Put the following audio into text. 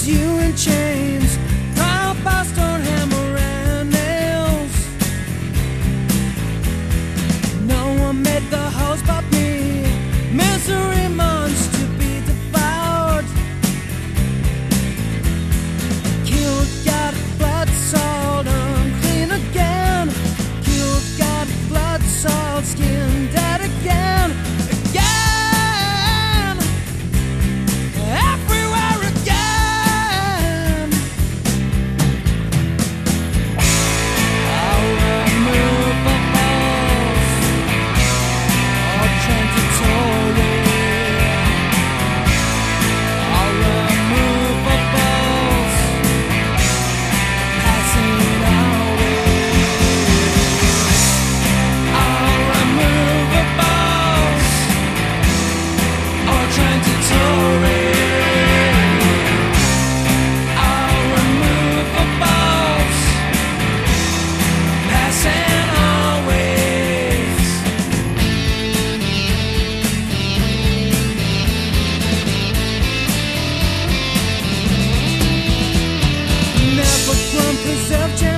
It's you in chains, trial by stone, hammer and nails. No one made the house but me. Misery months to be devoured. Killed, got blood, salt, unclean again. Killed, got blood, salt, skin dead again. Again, everywhere again. I'll remove the balls, all transitory. I'll remove the balls, passing always. I'll remove the balls, all transitory. I'll remove the balls, passing always. Never grown, preserved,